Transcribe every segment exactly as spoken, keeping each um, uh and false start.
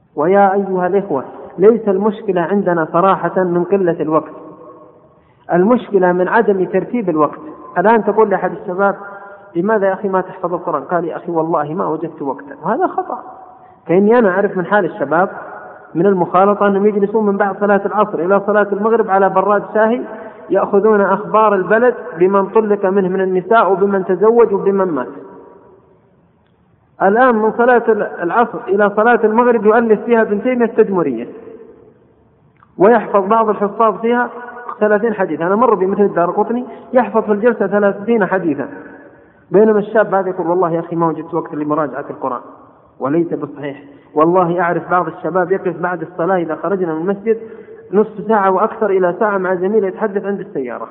ويا أيها الإخوة، ليس المشكلة عندنا صراحة من قلة الوقت، المشكلة من عدم ترتيب الوقت. الآن تقول لأحد الشباب لماذا يا أخي ما تحفظ القرآن؟ قال يا أخي والله ما وجدت وقتا، وهذا خطأ. كأني أنا أعرف من حال الشباب من المخالطة أنهم يجلسون من بعد صلاة العصر إلى صلاة المغرب على براد شاهي يأخذون أخبار البلد بمن طلق منه من النساء وبمن تزوج وبمن مات. الآن من صلاة العصر إلى صلاة المغرب يؤلف فيها ابن تيمية التدمرية، ويحفظ بعض الحفاظ فيها ثلاثين حديث. أنا مر بمثل الدارقطني يحفظ في الجلسة ثلاثين حديثا، بينما الشاب هذا يقول والله يا أخي ما وجدت وقت لمراجعة القرآن، وليس بالصحيح. والله أعرف بعض الشباب يقف بعد الصلاة إذا خرجنا من المسجد نصف ساعة وأكثر إلى ساعة مع زميله يتحدث عند السيارة،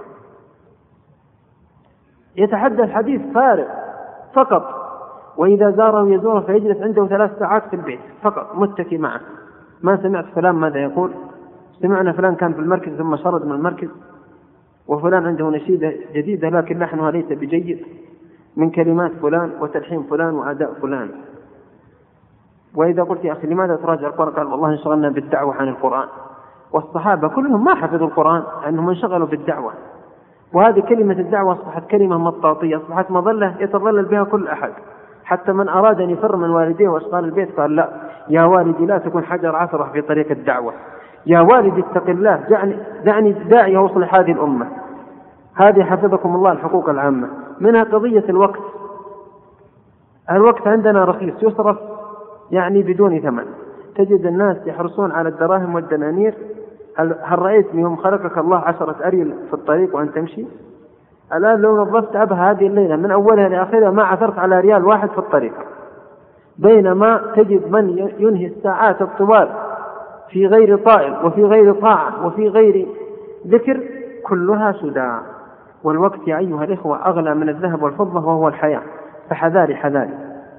يتحدث حديث فارغ فقط، وإذا زاره يزوره فيجلس عنده ثلاث ساعات في البيت فقط متكي معه. ما سمعت فلان ماذا يقول؟ سمعنا فلان كان في المركز ثم شرد من المركز، وفلان عنده نشيدة جديدة لكن لحنها ليس بجيد من كلمات فلان وتلحين فلان وأداء فلان. وإذا قلت يا أخي لماذا تراجع القرآن؟ قال والله انشغلنا بالدعوة عن القرآن. والصحابة كلهم ما حفظوا القرآن أنهم انشغلوا بالدعوة، وهذه كلمة الدعوة أصبحت كلمة مطاطية، أصبحت مظلة يتظلل بها كل أحد. حتى من أراد أن يفر من والديه وأشغال البيت قال لا يا والدي لا تكون حجر عثرة في طريق الدعوة، يا والدي اتق الله دعني, دعني داعي أوصل هذه الأمة. هذه حفظكم الله الحقوق العامة. منها قضية الوقت. الوقت عندنا رخيص يصرف يعني بدون ثمن. تجد الناس يحرصون على الدراهم والدنانير. هل رأيت منهم خلقك الله عشرة أريل في الطريق وأن تمشي؟ الآن لو نظفت أبها هذه الليلة من أولها لآخرها ما عثرت على ريال واحد في الطريق، بينما تجد من ينهي الساعات الطوال في غير طائل وفي غير طاعة وفي غير ذكر كلها سدى. والوقت يا أيها الإخوة أغلى من الذهب والفضة وهو الحياة، فحذاري حذاري.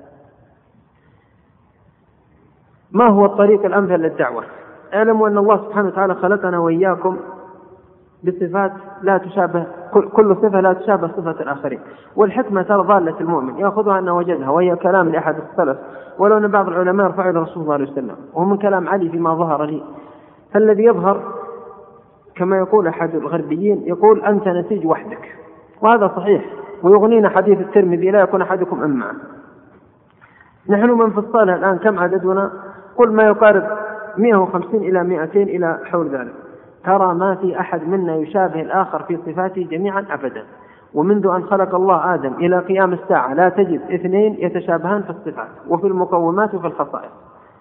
ما هو الطريق الأمثل للدعوة؟ اعلموا أن الله سبحانه وتعالى خلقنا وإياكم بصفات لا تشابه، كل صفة لا تشابه صفة الآخرين. والحكمة ترى ضالة المؤمن يأخذها أن وجدها، وهي كلام لأحد السلف ولو أن بعض العلماء رفعوا إلى رسول الله صلى الله عليه وسلم، وهو من كلام علي فيما ظهر لي. فالذي يظهر كما يقول أحد الغربيين يقول أنت نسيج وحدك، وهذا صحيح، ويغنينا حديث الترمذي لا يكون أحدكم أمعا. نحن من في الصالة الآن كم عددنا؟ قل ما يقارب مئة وخمسين إلى مئتين إلى حول ذلك. ترى ما في أحد منا يشابه الآخر في صفاته جميعا أبدا. ومنذ أن خلق الله آدم إلى قيام الساعة لا تجد اثنين يتشابهان في الصفات وفي المقومات وفي الخصائص.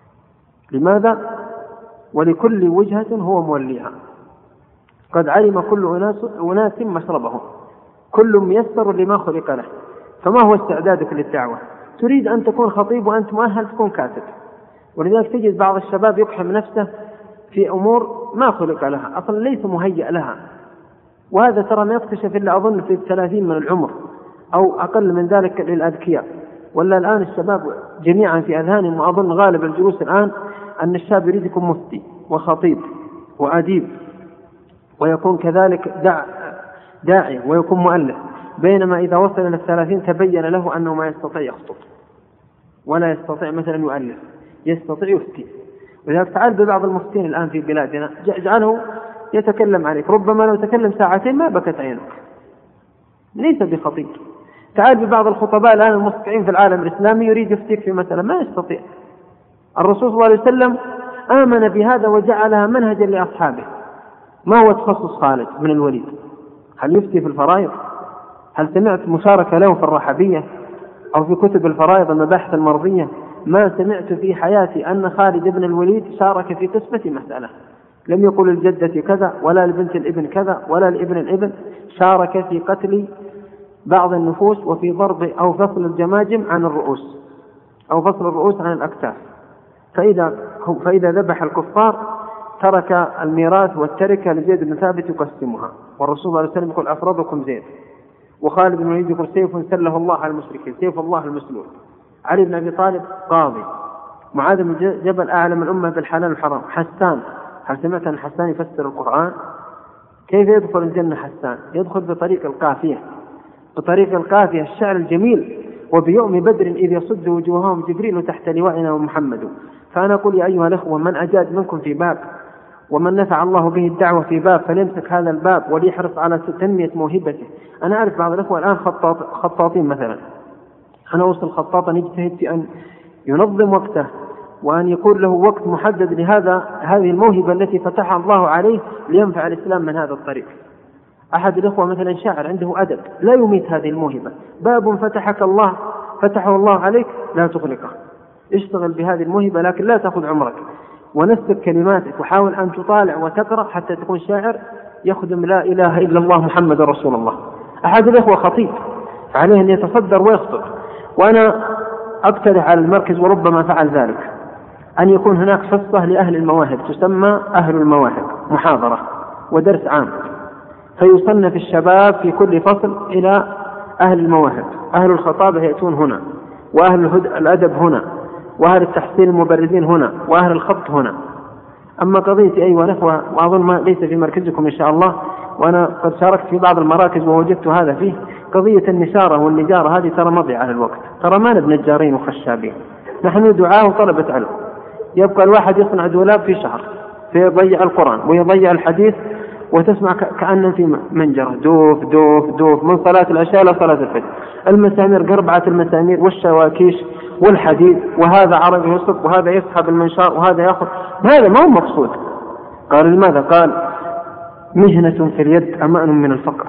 لماذا؟ ولكل وجهة هو موليها. قد علم كل أناس مشربهم، كل ميسر لما خلق له. فما هو استعدادك للدعوة؟ تريد أن تكون خطيب وأنت مؤهل تكون كاتب، ولذلك تجد بعض الشباب يقحم نفسه في أمور ما خلق لها أصلا، ليس مهيئ لها. وهذا ترى ما يكتشف إلا أظن في الثلاثين من العمر أو أقل من ذلك للأذكياء. ولا الآن الشباب جميعا في أذهانهم، وأظن غالب الجلوس الآن أن الشاب يريد يكون مفتي وخطيب وأديب ويكون كذلك داع داعي ويكون مؤلف، بينما إذا وصل إلى الثلاثين تبين له أنه ما يستطيع يخطب ولا يستطيع مثلا يؤلف، يستطيع يفتي. ولذلك تعال ببعض المفتين الآن في بلادنا اجعله يتكلم عليك، ربما لو تكلم ساعتين ما بكت عينك، ليس بخطيب. تعال ببعض الخطباء الآن المستقيم في العالم الإسلامي يريد يفتيك في مسألة ما يستطيع. الرسول صلى الله عليه وسلم آمن بهذا وجعلها منهجا لأصحابه. ما هو تخصص خالد بن الوليد؟ هل يفتي في الفرائض؟ هل سمعت مشاركة له في الرحبية أو في كتب الفرائض المباحث المرضية؟ ما سمعت في حياتي أن خالد بن الوليد شارك في قسمة مسألة. لم يقل الجدة كذا ولا لبنت الابن كذا ولا لابن الابن، شارك في قتل بعض النفوس وفي ضرب أو فصل الجماجم عن الرؤوس أو فصل الرؤوس عن الأكتاف. فإذا, فإذا ذبح الكفار ترك الميراث والتركة لزيد بن ثابت يقسمها. والرسول صلى الله عليه وسلم يقول أفرضكم زيد. وخالد بن الوليد يقول سيف سله الله على المشركين، سيف الله المسلول. علي بن أبي طالب قاضي. معاذ بن جبل أعلم الأمة بالحلال والحرام. حسان، هل سمعت أن حسان يفسر القرآن؟ كيف يدخل الجنة حسان؟ يدخل بطريق القافية، بطريق القافية الشعر الجميل. وبيوم بدر إذ يصد وجوههم جبريل تحت لوائنا ومحمد. فأنا أقول يا أيها الأخوة من أجاد منكم في باب ومن نفع الله به الدعوة في باب فليمسك هذا الباب وليحرص على تنمية موهبته. أنا أعرف بعض الأخوة الآن خطاط خطاطين مثلا، أنا أوصل خطاطا يجتهد في أن ينظم وقته وأن يكون له وقت محدد لهذا هذه الموهبة التي فتحها الله عليه لينفع الإسلام من هذا الطريق. أحد الأخوة مثلا شاعر عنده أدب لا يميت هذه الموهبة، باب فتحك الله فتحه الله عليك لا تغلقه، اشتغل بهذه الموهبة لكن لا تأخذ عمرك، ونسك كلماتك وحاول أن تطالع وتقرأ حتى تكون شاعر يخدم لا إله إلا الله محمد رسول الله. أحد الأخوة خطيب عليه أن يتصدر ويخطب، وأنا أقترح على المركز وربما فعل ذلك أن يكون هناك حصة لأهل المواهب تسمى أهل المواهب، محاضرة ودرس عام، فيصنف الشباب في كل فصل إلى أهل المواهب، أهل الخطابة يأتون هنا، وأهل الأدب هنا، وأهل التحسين المبرزين هنا، وأهل الخط هنا. أما قضية أيها الأخوة وأظن ما ليس في مركزكم إن شاء الله، وأنا قد شاركت في بعض المراكز ووجدت هذا فيه، قضية النشارة والنجارة هذه ترى مضيعة على الوقت، ترى ما نبنى نجارين وخشابين، نحن دعاة وطلبة علم. يبقى الواحد يصنع دولاب في شهر فيضيع القرآن ويضيع الحديث، وتسمع كأنه في منجرة دوف دوف دوف من صلاة العشاء إلى صلاة الفجر، المسامير قربعة المسامير والشواكيش والحديد، وهذا عربي يصب وهذا يسحب المنشار وهذا يأخذ، هذا ما هو مقصود. قال لماذا؟ قال مهنة في اليد أمان من الفقر.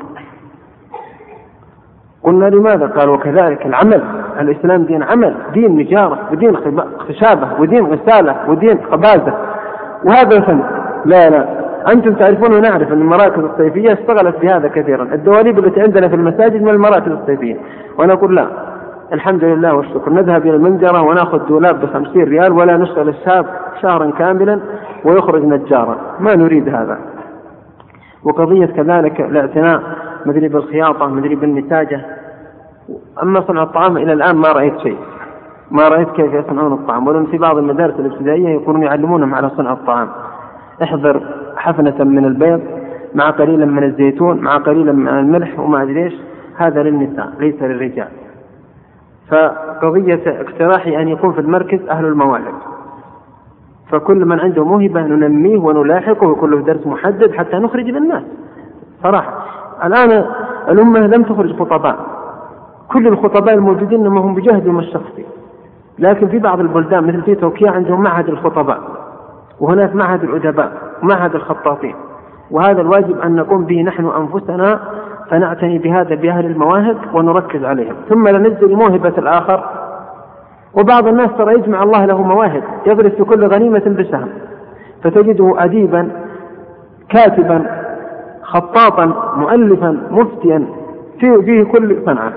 قلنا لماذا؟ قال وكذلك العمل، الإسلام دين عمل، دين نجارة ودين خشابة ودين غسالة ودين خبازة، وهذا فن. لا لا أنتم تعرفون ونعرف أن المراكز الصيفية اشتغلت بهذا كثيرا، الدواليب التي عندنا في المساجد من المراكز الصيفية، وأنا أقول لا الحمد لله والشكر، نذهب إلى المنجرة ونأخذ دولاب بخمسين ريال ولا نشتغل الشاب شهرا كاملا ويخرج نجارا، ما نريد هذا. وقضية كذلك الاعتناء مدري بالخياطة مدري بالنتاجة. أما صنع الطعام إلى الآن ما رأيت شيء، ما رأيت كيف يصنعون الطعام، ولن في بعض المدارس الابتدائية يكونون يعلمونهم على صنع الطعام، احضر حفنة من البيض مع قليلا من الزيتون مع قليلا من الملح وما أدري إيش، هذا للنساء ليس للرجال. فقضية اقتراحي أن يكون في المركز أهل المواهب، فكل من عنده موهبة ننميه ونلاحقه ويكون له درس محدد حتى نخرج للناس. صراحة الآن الأمة لم تخرج خطباء، كل الخطباء الموجودين ما هم بجهدهم الشخصي، لكن في بعض البلدان مثل في تركيا عندهم معهد الخطباء، وهناك معهد الأدباء ومعهد الخطاطين، وهذا الواجب أن نقوم به نحن أنفسنا، فنعتني بهذا بأهل المواهب ونركز عليهم، ثم لنجزل موهبة الآخر. وبعض الناس ترى يجمع الله له مواهب، يضرب في كل غنيمة بسهم، فتجده أديبا كاتبا خطاطا مؤلفا مفتيا فيه, فيه كل صنعة.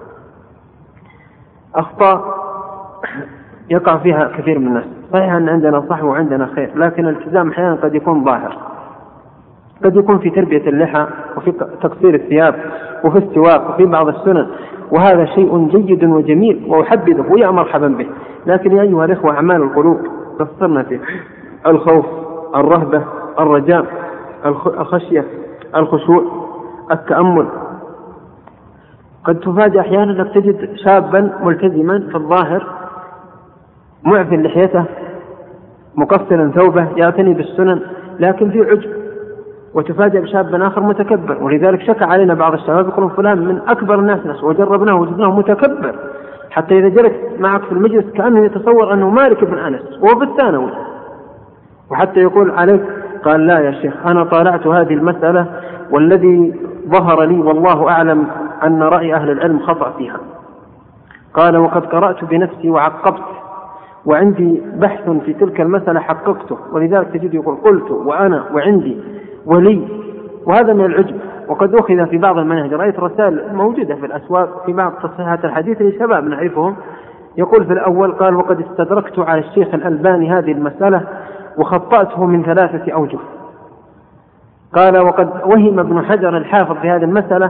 أخطاء يقع فيها كثير من الناس، صحيح أن عندنا صح وعندنا خير، لكن الالتزام أحيانا قد يكون ظاهر، قد يكون في تربية اللحى وفي تقصير الثياب وفي السواق وفي بعض السنن، وهذا شيء جيد وجميل وأحبذه ويا مرحبا به. لكن يا أيها الإخوة أعمال القلوب قصرنا فيه، الخوف الرهبة الرجاء الخشية الخشوع التأمل. قد تفاجأ أحيانا أنك تجد شابا ملتزما في الظاهر معفن لحيته مقصرا ثوبه يعتني بالسنن لكن في عجب، وتفاجأ بشاب آخر متكبر. ولذلك شكى علينا بعض الشباب يقولون فلان من أكبر الناس ناس، وجربناه وجدناه متكبر حتى إذا جلس معك في المجلس كأنه يتصور أنه مالك بن أنس وهو بالثانوي، وحتى يقول عليك قال لا يا شيخ أنا طالعت هذه المسألة والذي ظهر لي والله أعلم أن رأي أهل العلم خطأ فيها. قال وقد قرأت بنفسي وعقبت وعندي بحث في تلك المسألة حققته، ولذلك تجد يقول قلت وأنا وعندي ولي، وهذا من العجب. وقد أخذ في بعض المناهج، رأيت رسائل موجودة في الأسواق في بعض تصحيحات الحديث لشباب نعرفهم، يقول في الأول قال وقد استدركت على الشيخ الألباني هذه المسألة وخطأته من ثلاثة أوجه. قال وقد وهم ابن حجر الحافظ في هذه المسألة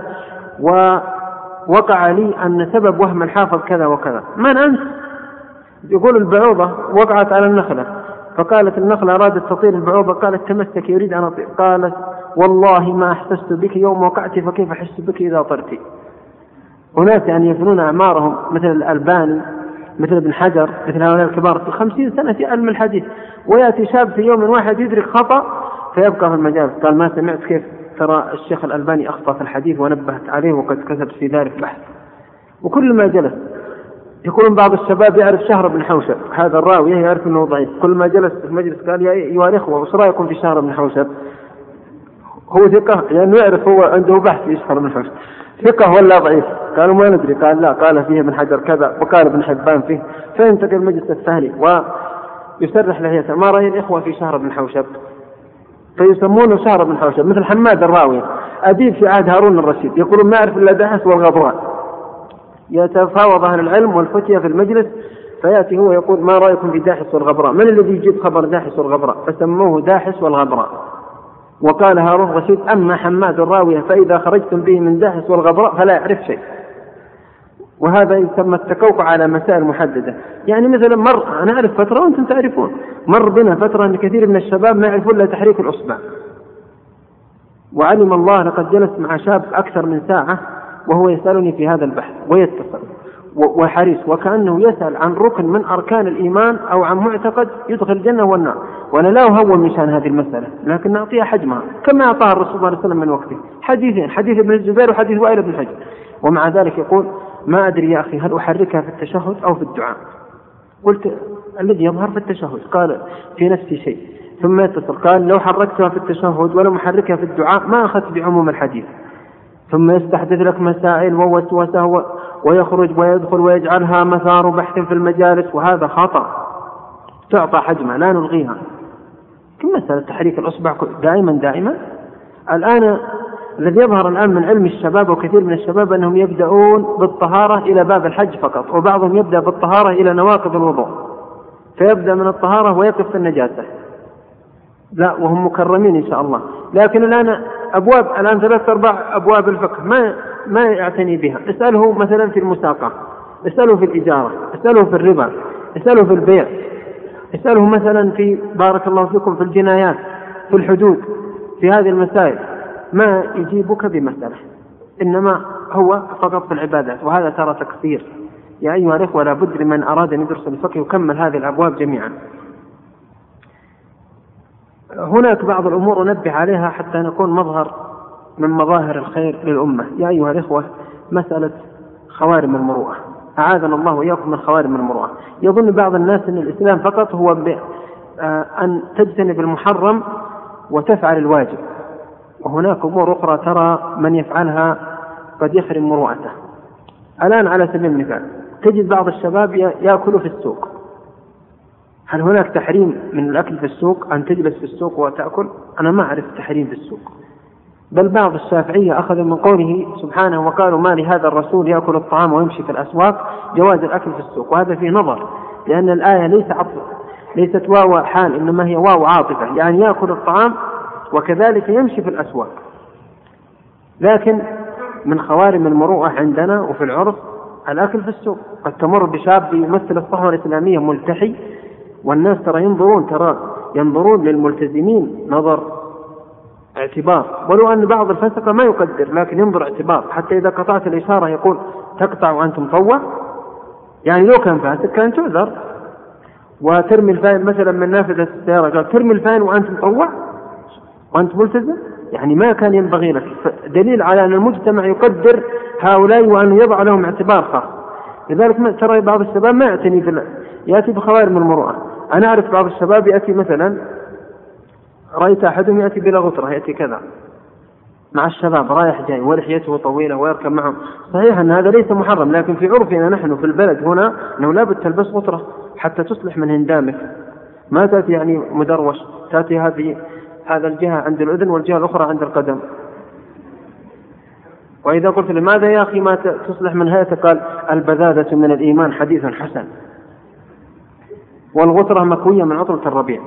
ووقع لي أن سبب وهم الحافظ كذا وكذا. من أنت؟ يقول البعوضة وقعت على النخلة، فقالت النخلة أرادت تطير البعوضة، قالت تمسك يريد أن أطير، قالت والله ما أحسست بك يوم وقعت فكيف أحس بك إذا طرت. هناك أن يفنون أعمارهم مثل الألباني مثل ابن حجر، مثل هؤلاء الكبار في خمسين سنة في علم الحديث، ويأتي شاب في يوم واحد يدرك خطأ فيبقى في المجال. قال ما سمعت كيف ترى الشيخ الألباني أخطأ في الحديث ونبهت عليه وقد كتب في ذلك بحث. وكل ما جلس يقولون بعض الشباب يعرف شهر بن حوشب، هذا الراوي يعرف أنه ضعيف، كل ما جلس في المجلس قال يا أيها الإخوة وش رأيكم في شهر بن حوشب؟ هو ثقة لأنه يعرف، هو عنده بحث في شهر بن حوشب، ثقة ولا ضعيف؟ قالوا ما ندري. قال لا، قال فيه ابن حجر كذا وقال ابن حبان فيه. فينتقل المجلس الثاني ويسرح له يسأل ما رأي الإخوة في شهر بن حوشب؟ فيسمونه شهر بن حوشب. مثل حماد الراوي أديب في عهد هارون الرشيد، يقولون ما يعرف إلا داحس والغبراء. يتفاوض أهل العلم والفتية في المجلس، فيأتي هو يقول ما رأيكم في داحس والغبراء؟ من الذي يجيب خبر داحس والغبراء؟ فسموه داحس والغبراء. وقال هارون الرشيد أما حماد الراوية فإذا خرجتم به من داحس والغبراء فلا يعرف شيء. وهذا يسمى التكوكع على مسائل محددة. يعني مثلا مر، أنا أعرف فترة وأنتم تعرفون، مر بنا فترة أن كثير من الشباب ما يعرفون إلا تحريك الأصبع، وعلم الله لقد جلس مع شاب أكثر من ساعة وهو يسألني في هذا البحث ويتصل وحريص وكأنه يسأل عن ركن من أركان الإيمان أو عن معتقد يدخل الجنة والنار. وأنا لا أهون من شأن هذه المسألة، لكن نعطيها حجمها كما أعطاها الرسول صلى الله عليه وسلم من وقته، حديثين، حديث ابن الزبير وحديث وائل بن حجر. ومع ذلك يقول ما أدري يا أخي هل أحركها في التشهد أو في الدعاء؟ قلت الذي يظهر في التشهد. قال في نفسي شيء، ثم يتصل قال لو حركتها في التشهد ولم أحركها في الدعاء ما أخذت بعموم الحديث. ثم يستحدث لك مسائل ووسوسة ويخرج ويدخل ويجعلها مثار بحث في المجالس، وهذا خطأ. تعطى حجمها لا نلغيها. كم مسألة تحريك الأصبع دائما دائما. الآن الذي يظهر الآن من علم الشباب وكثير من الشباب أنهم يبدأون بالطهارة إلى باب الحج فقط، وبعضهم يبدأ بالطهارة إلى نواقض الوضوء، فيبدأ من الطهارة ويقف في النجاسة. لا، وهم مكرمين إن شاء الله. لكن الآن أبواب الآن ثلاث أربع أبواب الفقه ما ما يعتني بها. اسأله مثلا في المساقة، اسأله في الإجارة، اسأله في الربا، اسأله في البيع، اسأله مثلا في بارك الله فيكم في الجنايات، في الحدود، في هذه المسائل ما يجيبك بمسألة، إنما هو فقط في العبادات. وهذا ترى تكثير. يا أيها الإخوة لابد لمن أراد أن يدرس الفقه يكمل هذه الأبواب جميعا. هناك بعض الأمور ننبه عليها حتى نكون مظهر من مظاهر الخير للأمة. يا أيها الإخوة مسألة خوارم المروءة، أعاذنا الله وإياكم من خوارم المروءة. يظن بعض الناس أن الإسلام فقط هو أن تجتنب المحرم وتفعل الواجب، وهناك أمور أخرى ترى من يفعلها قد يحرم مروءته. الآن على سبيل المثال تجد بعض الشباب يأكل في السوق. هل هناك تحريم من الأكل في السوق أن تجلس في السوق وتأكل؟ أنا ما أعرف تحريم في السوق. بل بعض الشافعية أخذ من قوله سبحانه وقالوا ما لهذا الرسول يأكل الطعام ويمشي في الأسواق جواز الأكل في السوق. وهذا فيه نظر، لأن الآية ليس عطف، ليست واو حال، إنما هي واو عاطفة، يعني يأكل الطعام وكذلك يمشي في الأسواق. لكن من خوارم المروءة عندنا وفي العرف الأكل في السوق. قد تمر بشاب يمثل الصحوة الإسلامية ملتحي، والناس ترى ينظرون ترى ينظرون للملتزمين نظر اعتبار، ولو أن بعض الفسقة ما يقدر لكن ينظر اعتبار. حتى إذا قطعت الإشارة يقول تقطع وأنت مطوع، يعني لو كان فاسق كان تعذر. وترمي الفان مثلا من نافذة السيارة قال ترمي الفان وأنت مطوع وأنت ملتزم، يعني ما كان ينبغي لك. دليل على أن المجتمع يقدر هؤلاء وأنه يضع لهم اعتبار خاص. لذلك ترى بعض الشباب ما يعتني بال... يأتي بخوارم المروءة. أنا أعرف بعض الشباب يأتي مثلا، رأيت أحدهم يأتي بلا غطرة، يأتي كذا مع الشباب رايح جاي ولحيته طويلة ويركب معهم. صحيح أن هذا ليس محرم، لكن في عرفنا نحن في البلد هنا أنه لا بد تلبس غطرة حتى تصلح من هندامك. ما تأتي يعني مدروش، تأتي هذه هذا الجهة عند الأذن والجهة الأخرى عند القدم. وإذا قلت لماذا يا أخي ما تصلح من هيئتك؟ قال البذاذة من الإيمان حديث حسن، والغطرة مكوية من عطرة الربيع.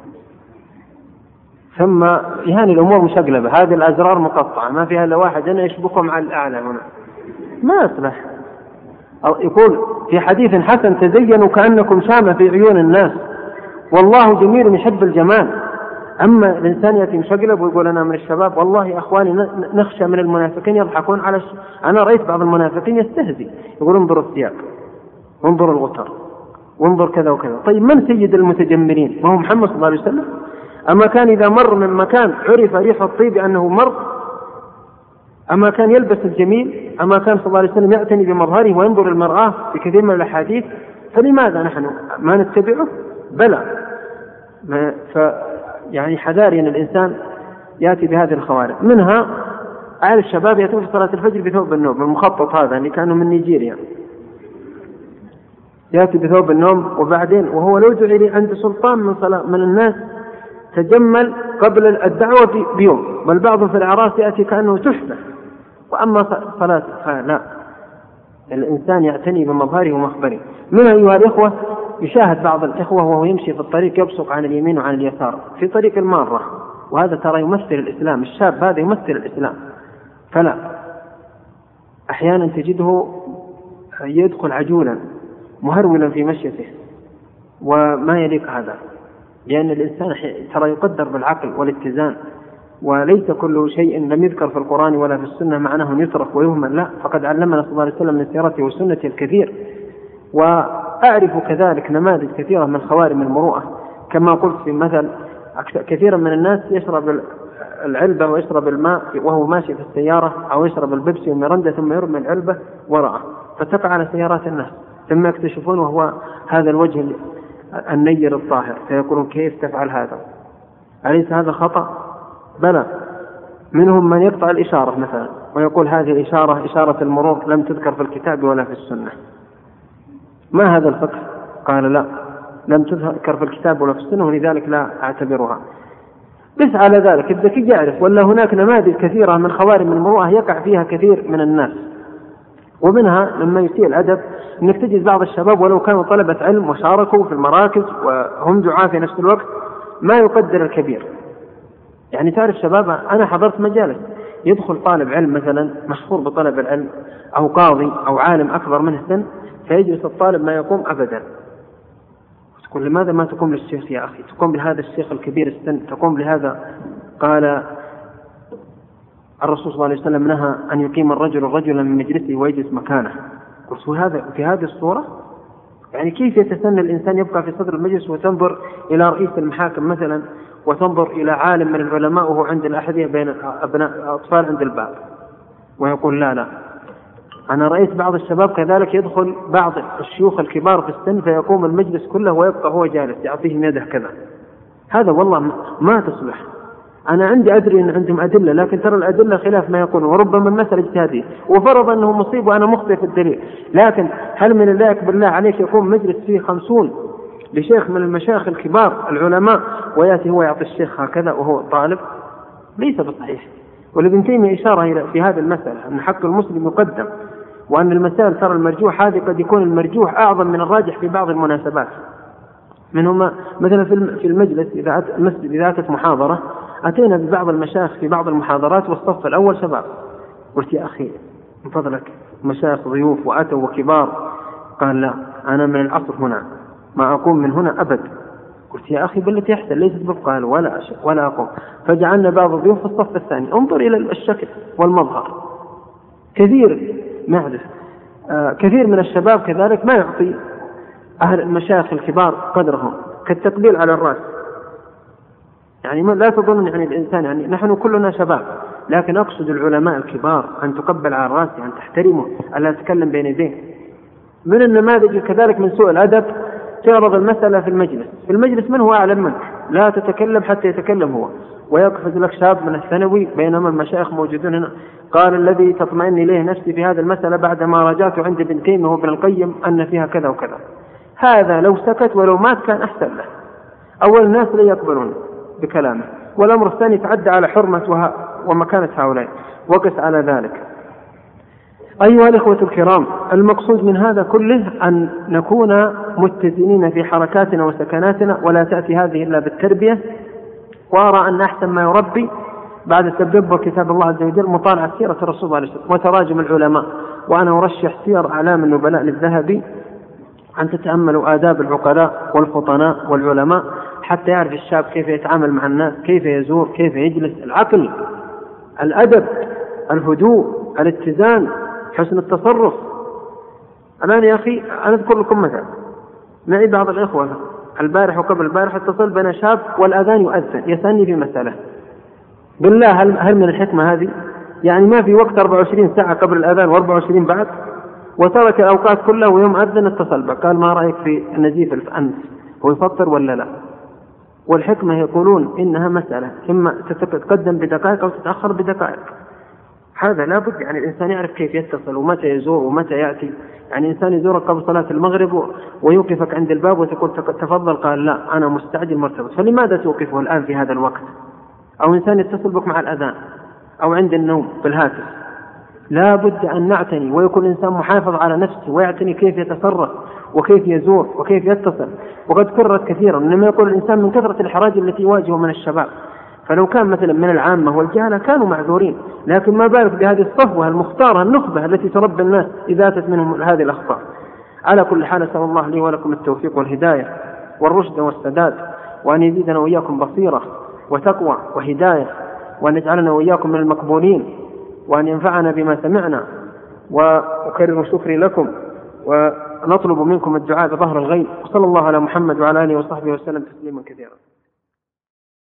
ثم يعني الأمور مشقلبة، هذه الأزرار مقطعة ما فيها إلا واحد أنا يشبكهم على الأعلى هنا، ما أصلح. يقول في حديث حسن تزينوا كأنكم شامة في عيون الناس والله جميل يحب الجمال. أما الإنسان يأتي مشقلب ويقول أنا من الشباب، والله يا أخواني نخشى من المنافقين يضحكون على ش... أنا رأيت بعض المنافقين يستهزي يقولون انظروا الثياب، وانظر الغتر وانظر كذا وكذا. طيب من سيد المتجملين؟ ما هو محمد صلى الله عليه وسلم؟ أما كان إذا مر من مكان عرف ريح الطيب أنه مر؟ أما كان يلبس الجميل؟ أما كان صلى الله عليه وسلم يعتني بمظهره وينظر المرآة في كثير من الأحاديث؟ فلماذا نحن ما نتبعه؟ بلى. ف يعني حذاري أن الإنسان يأتي بهذه الخوارج. منها أعرف الشباب يأتون في صلاة الفجر بثوب النوم، المخطط هذا اللي كانوا من نيجيريا، يأتي بثوب النوم وبعدين وهو لو دعي عند سلطان من, من الناس تجمل قبل الدعوة بيوم، بل بعضهم في الأعراس يأتي كأنه تحفة. وأما صلاة فلا، الإنسان يعتني بمظهره ومخبره. من أيها الإخوة يشاهد بعض الإخوة وهو يمشي في الطريق يبصق عن اليمين وعن اليسار في طريق المارة، وهذا ترى يمثل الإسلام، الشاب هذا يمثل الإسلام. فلا، أحيانا تجده يدخل عجولا مهرولا في مشيته وما يليق هذا، لأن الإنسان ترى يقدر بالعقل والاتزان، وليس كل شيء لم يذكر في القرآن ولا في السنة معناه يترك ويهمل، لا، فقد علمنا صلى الله عليه وسلم من سيرته وسنته الكثير. وأعرف كذلك نماذج كثيرة من خوارم المروءة، كما قلت في مثل كثيرا من الناس يشرب العلبة ويشرب الماء وهو ماشي في السيارة، أو يشرب البيبسي والميرندا ثم يرمي العلبة وراءه فتقع على سيارات الناس، ثم يكتشفون وهو هذا الوجه النير الطاهر، فيقولون كيف تفعل هذا؟ أليس هذا خطأ؟ بلى. منهم من يقطع الإشارة مثلا ويقول هذه الإشارة إشارة المرور لم تذكر في الكتاب ولا في السنة. ما هذا الفقه؟ قال لا، لم تذكر في الكتاب ولا في السنة ولذلك لا أعتبرها. بس على ذلك الذكي يعرف. ولا هناك نماذج كثيرة من خوارم المروءة يقع فيها كثير من الناس، ومنها لما يسيء الأدب أنك تجد بعض الشباب ولو كانوا طلبة علم وشاركوا في المراكز وهم دعاة في نفس الوقت ما يقدر الكبير. يعني تعرف شباب، أنا حضرت مجالس يدخل طالب علم مثلا مشهور بطلب العلم أو قاضي أو عالم أكبر منه سن، فيجلس الطالب ما يقوم أبدا. تقول لماذا ما تقوم للشيخ يا أخي؟ تقوم لهذا الشيخ الكبير السن، تقوم لهذا. قال الرسول صلى الله عليه وسلم نهى أن يقيم الرجل الرجل من مجلسه ويجلس مكانه. قلت هذا في هذه الصورة؟ يعني كيف يتسنى الإنسان يبقى في صدر المجلس وتنظر إلى رئيس المحاكم مثلا وتنظر إلى عالم من العلماء وهو عند الأحذية بين أبناء أطفال عند الباب ويقول لا لا. أنا رأيت بعض الشباب كذلك يدخل بعض الشيوخ الكبار في السن فيقوم المجلس كله ويبقى هو جالس يعطيهم يده كذا. هذا والله ما تصلح. أنا عندي أدري أن عندهم أدلة، لكن ترى الأدلة خلاف ما يقولون، وربما المسألة اجتهادية وفرض أنه مصيب وأنا مخطئ في الدليل. لكن هل من الله أكبر الله عليك يقوم مجلس فيه خمسون لشيخ من المشايخ الكبار العلماء ويأتي هو يعطي الشيخ هكذا وهو طالب؟ ليس بصحيح. ولابن تيمية إشارة في هذه المسألة أن حق المسلم يقدم، وأن المسائل ترى المرجوح هذه قد يكون المرجوح أعظم من الراجح في بعض المناسبات. منهما مثلا في المجلس إذا المسجد إذا أتت محاضرة أتينا ببعض المشايخ في بعض المحاضرات والصف الأول شباب، قلت يا أخي من فضلك مشايخ ضيوف وأتوا وكبار. قال لا، أنا من العصر هنا ما أقوم من هنا أبد. قلت يا أخي بالتي يحسن ليست بف. قال ولا أشك ولا أقوم. فجعلنا بعض الضيوف في الصف الثاني. انظر إلى الشكل والمظهر. كثير معرف آه كثير من الشباب كذلك ما يعطي أهل المشايخ الكبار قدرهم، كالتقبيل على الرأس. يعني لا تظن يعني الإنسان يعني نحن كلنا شباب، لكن أقصد العلماء الكبار أن تقبل على الرأس، أن تحترمه، ألا تتكلم بين يديه. من النماذج كذلك من سوء الأدب تعرض المسألة في المجلس، في المجلس من هو أعلم منك، لا تتكلم حتى يتكلم هو، ويقفز لك شاب من الثانوي بينما المشايخ موجودون هنا. قال الذي تطمئن إليه نفسي في هذه المسألة بعدما راجعت عند ابن تيمية وابن القيم أن فيها كذا وكذا. هذا لو سكت ولو مات كان أحسن له. أول الناس لا يقبلون بكلامه، والأمر الثاني تعدى على حرمة ومكانة هؤلاء، وقس على ذلك. أيها الإخوة الكرام، المقصود من هذا كله أن نكون متزنين في حركاتنا وسكناتنا، ولا تأتي هذه إلا بالتربية. وأرى أن أحسن ما يربي بعد التدبر كتاب الله عز وجل مطالعة سيرة الرسول صلى الله عليه وسلم وتراجم العلماء. وأنا أرشح سير أعلام النبلاء للذهبي، أن تتأملوا آداب العقلاء والفطناء والعلماء حتى يعرف الشاب كيف يتعامل مع الناس، كيف يزور، كيف يجلس. العقل، الأدب، الهدوء، الاتزان، حسن التصرف. الآن يا أخي أنا أذكر لكم مثلا، معي بعض الإخوة البارح وقبل البارح اتصل بنا شاب والأذان يؤذن يسألني في مسألة، بالله هل, هل من الحكمة هذه؟ يعني ما في وقت أربعة وعشرين ساعة قبل الأذان وأربعة وعشرين بعد، وترك الأوقات كلها ويوم أذن اتصل بك قال ما رأيك في النزيف الأنف هو يفطر ولا لا؟ والحكمة يقولون إنها مسألة إما تتقدم بدقائق أو تتأخر بدقائق. هذا لابد يعني الإنسان يعرف كيف يتصل ومتى يزور ومتى يأتي. يعني إنسان يزورك قبل صلاة المغرب ويوقفك عند الباب وتقول تفضل، قال لا أنا مستعجل مرتبط، فلماذا توقفه الآن في هذا الوقت؟ أو إنسان يتصل بك مع الأذان أو عند النوم بالهاتف. لا بد أن نعتني ويكون الإنسان محافظ على نفسه ويعتني كيف يتصرف وكيف يزور وكيف يتصل. وقد كررت كثيرا إنما يقول الإنسان من كثرة الحراج التي يواجهه من الشباب، فلو كان مثلا من العامة والجهلة كانوا معذورين، لكن ما بالك بهذه الصفوة المختارة النخبة التي تربي الناس إذا أتت منهم هذه الأخطاء. على كل حال أسأل الله لي ولكم التوفيق والهداية والرشد والسداد، وأن يزيدنا وإياكم بصيرة وتقوى وهداية، وأن يجعلنا وإياكم من المقبولين، وأن ينفعنا بما سمعنا. وأكرر شكري لكم ونطلب منكم الدعاء بظهر الغيب. وصلى الله على محمد وعلى آله وصحبه وسلم تسليما كثيرا.